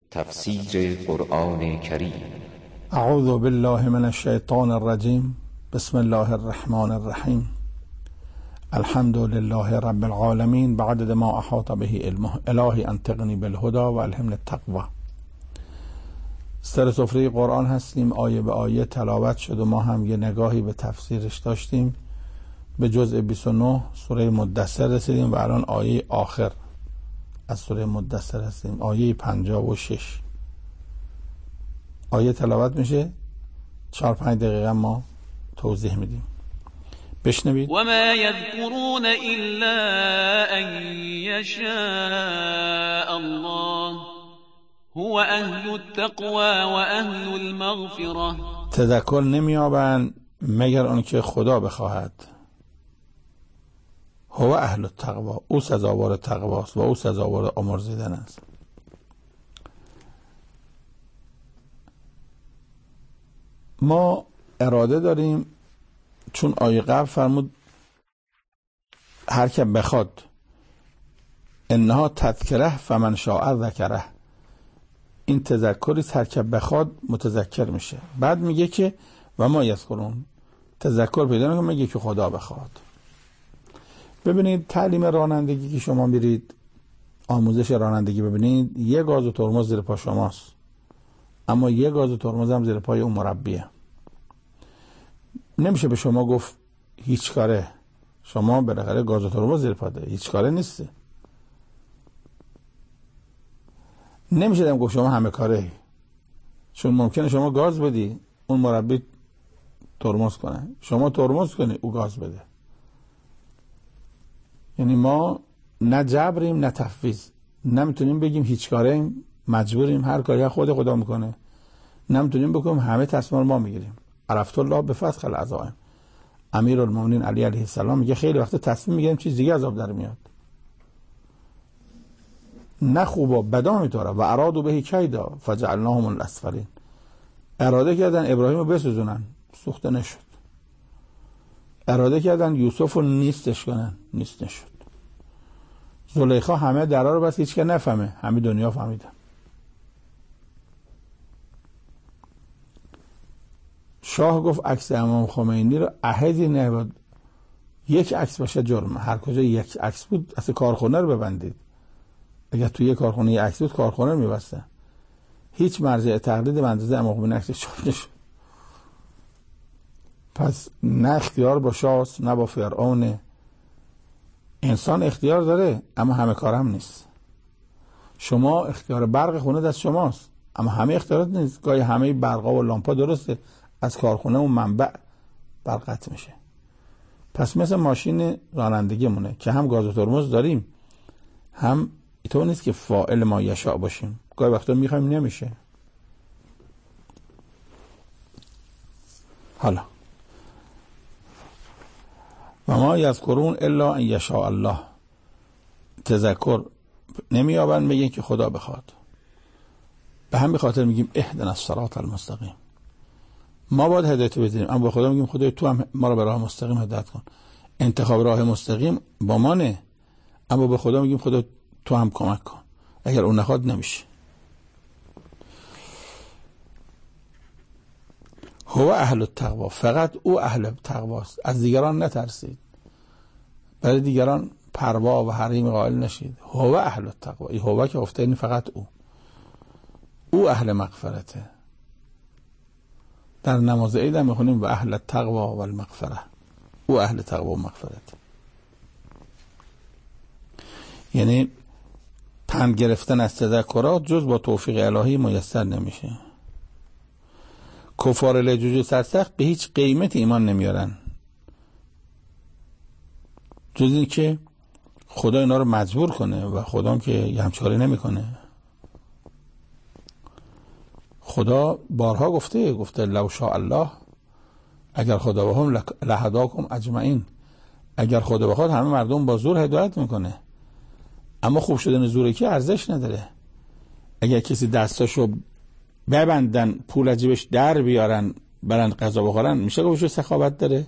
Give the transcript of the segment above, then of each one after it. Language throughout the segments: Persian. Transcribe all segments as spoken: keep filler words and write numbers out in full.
تفسیر قرآن کریم. اعوذ بالله من الشیطان الرجیم. بسم الله الرحمن الرحیم. الحمد لله رب العالمین بعدد ما احاط به علمه. الهی انطقنی بالهدى و الهمنی التقوی. سر سفره قرآن هستیم، آیه به آیه تلاوت شد و ما هم یه نگاهی به تفسیرش داشتیم. به جزء بیست و نه سوره مدثر رسیدیم و الان آیه آخر از سوره مدثر هستیم، آیه پنجاه و شش. آیه تلاوت میشه، چهار پنج دقیقه ما توضیح میدیم. بشنوید. و ما یذکرون الا ان یشاء الله هو اهل التقوى و اهل المغفره. تذکر نمیابند مگر اون که خدا بخواهد. هو اهل التقوى، او سزاوار تقواست و او سزاوار آمرزیدن است. ما اراده داریم، چون آیه قبل فرمود هر که بخواد، انها تذکره فمن شاء ذکره، این تذکری هر که بخواد متذکر میشه. بعد میگه که و ما یذکرون، تذکر پیدا نکنه میگه که خدا بخواد. ببینید تعلیم رانندگی که شما میرید، آموزش رانندگی ببینید، یه گاز و ترمز زیر پا شماست، اما یه گاز و ترمز هم زیر پای اون مربیه. نمیشه به شما گفت هیچ کاره، شما بالاخره گاز و ترمز زیر پا ده، هیچ کاره نیسته. نمیشه دم گفت شما همه کاره، چون ممکنه شما گاز بدی اون مربی ترمز کنه، شما ترمز کنی او گاز بده. یعنی ما نه جبریم نه تفویض، نمیتونیم بگیم هیچ کاریم، مجبوریم هر کاری خود خدا میکنه، نمیتونیم بگیم همه تصمیم ما میگیریم. عرفت الله به فسخ العزائم. امیرالمومنین علی علیه السلام میگه خیلی وقت تصمیم میگیریم چیز دیگه عذاب در میاد. نه خوبا بدا میتاره و ارادو به کیدا فجعلناهم الاسفلین. اراده کردن ابراهیم رو بسوزونن، سوخته نشد. اراده کردن یوسف رو نیستش کنن، نیست نشد. زلیخا همه درا رو بس هیچ که نفهمه، همه دنیا فهمیدن. شاه گفت عکس امام خمینی رو عهدی نبود یک عکس باشه جرمه، هر کجا یک عکس بود اصلا کارخونه رو ببندید. اگر توی یک کارخونه یک عکس بود کارخونه رو میبسته. هیچ مرجع تقلید به اندازه امام خمینی عکسش چاپ نشد. پس نه اختیار با شاست نه با فرعون. انسان اختیار داره اما همه کار هم نیست. شما اختیار برق خونه دست شماست اما همه اختیارات نیست. گاهی همه برقا و لامپا درسته، از کارخونه و منبع برق قطع میشه. پس مثل ماشین رانندگی مونه که هم گاز و ترمز داریم، هم اینطور نیست که فاعل ما یشاء باشیم. گاهی وقتا میخوایم نمیشه. حالا و ما یذکرون الا ان یشاء الله، تذکر نمیابند میگن که خدا بخواد. به همین خاطر میگیم اهدنا الصراط المستقیم. ما باید هدایت بدیم اما به خدا میگیم خدای تو هم ما رو به راه مستقیم هدایت کن. انتخاب راه مستقیم با ما نه، اما به خدا میگیم خدا تو هم کمک کن. اگر اون نخواد نمیشه. هو اهل التقوا، فقط او اهل تقواست. از دیگران نترسید، برای دیگران پروا و حریم قائل نشید. هو اهل التقوا، این هو که گفته این فقط او او اهل مغفرته. در نماز عید هم میخونیم و اهل التقوا و المغفره، او اهل تقوا و مغفرته. یعنی پند گرفتن از تذکرات جز با توفیق الهی میسر نمیشه. کفار لجوج سرسخت به هیچ قیمت ایمان نمیارن جز این که خدا اینا رو مجبور کنه و خدا که یه همچاره نمی کنه. خدا بارها گفته گفته لو شاء الله، اگر خدا بخواد لهداکم اجمعین، اگر خدا بخواد همه مردم با زور هدایت میکنه. اما خوب شدن زوره که ارزش نداره. اگر کسی دستاشو ببندن پول از جیبش در بیارن برن غذا بخورن، میشه گفتش سخاوت داره؟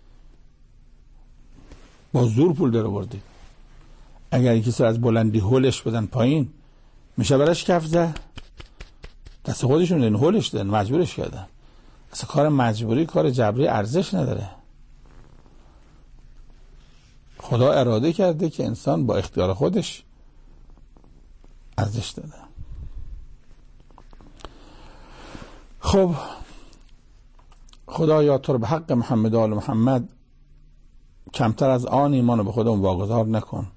با زور پول در آوردی. اگر کسی از بلندی هولش بدن پایین، میشه براش کف زد؟ دست خودشون این هولش دادن، مجبورش کردن. اصلا کار مجبوری کار جبری ارزش نداره. خدا اراده کرده که انسان با اختیار خودش ارزش داده. خب خدایا تو رو به حق محمد و آل محمد کمتر از آن ایمان رو به خودمون واگذار نکن.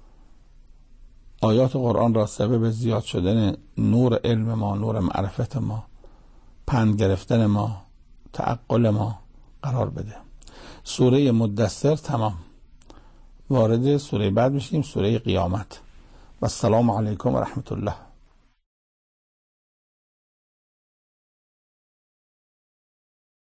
آیات قرآن را سبب زیاد شدن نور علم ما، نور معرفت ما، پند گرفتن ما، تعقل ما قرار بده. سوره مدثر تمام. وارد سوره بعد میشیم، سوره قیامت. و السلام علیکم و رحمت الله.